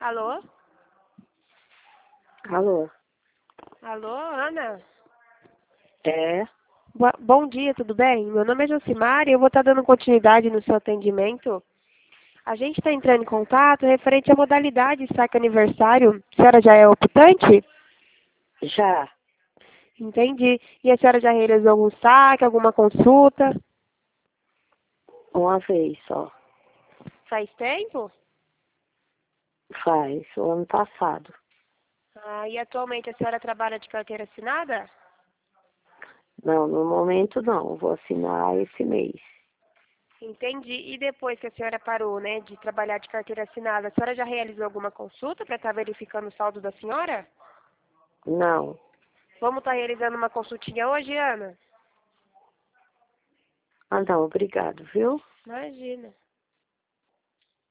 Alô? Alô? Alô, Ana? É? Bom dia, tudo bem? Meu nome é Josimar e eu vou estar dando continuidade no seu atendimento. A gente está entrando em contato referente à modalidade saque aniversário. A senhora já é optante? Já. Entendi. E a senhora já realizou algum saque, alguma consulta? Uma vez só. Faz tempo? Faz. O ano passado. E atualmente a senhora trabalha de carteira assinada? Não, no momento não. Vou assinar esse mês. Entendi. E depois que a senhora parou, né, de trabalhar de carteira assinada, a senhora já realizou alguma consulta para estar verificando o saldo da senhora? Não. Vamos estar realizando uma consultinha hoje, Ana? Ah, não. Obrigado, viu? Imagina.